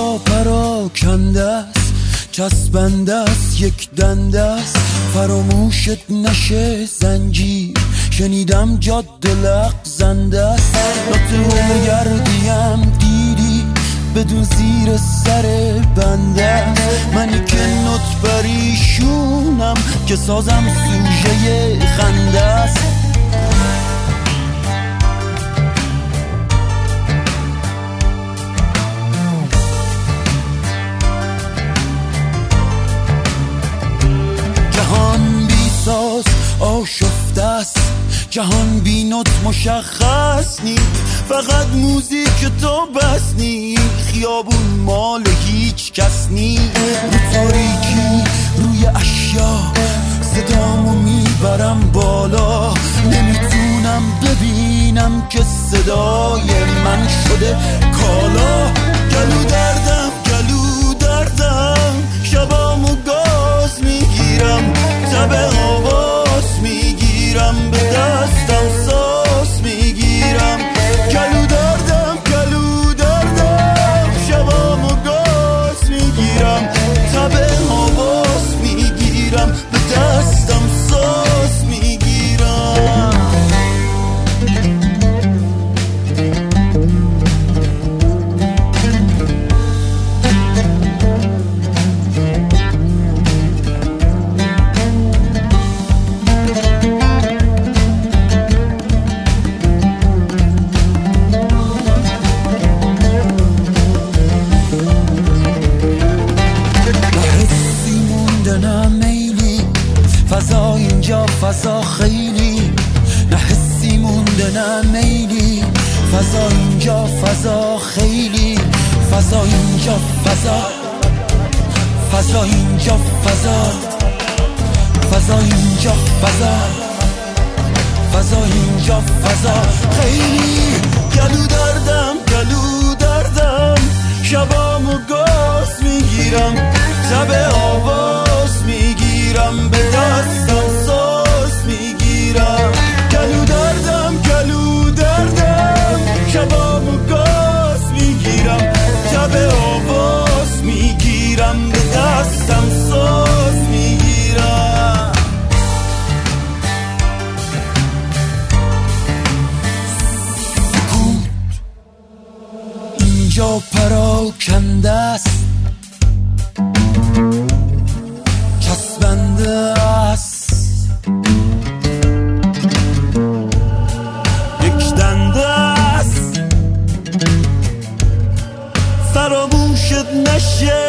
اینجا پراکنده است، چسبنده است، یک دنده است، فراموشت نشه زنجیر. شنیدم جاده لغزنده است، ناته گردیم دیدی بدون زیر سر بنده. منی که نوت پریشونم که سازم سوژه خنده است. جهان بی ساز آشفته است، جهان بی نوت مشخص نی، فقط موزیک تو بس نی، خیابون مال هیچ کس نی. رو تاریکی روی اشیا صدامو میبرم بالا، نمیتونم ببینم که صدای من شده کالا. گلو دردم گلو دردم، شبامو گاز میگیرم، تب آواز میگیرم، به دستم ساز میگیرم. گلو دردم گلو دردم، شبامو گاز میگیرم، تب آواز میگیرم، به دستم ساز میگیرم. فضا اینجا فضا خیلی، نه حسی مونده نه میلی. فضا اینجا فضا خیلی، فضا اینجا فضا، فضا اینجا فضا، فضا اینجا فضا، فضا اینجا فضا خیلی. گلو دردم گلو دردم، شبامو گاز میگیرم، تب آواز میگیرم، به دستم ساز میگیرم. گلو دردم گلو دردم، شبامو گاز میگیرم، تب آواز میگیرم، به دستم ساز میگیرم. سکوت اینجا پراکنده است، چسبنده است، یک دنده است، فراموشت نشه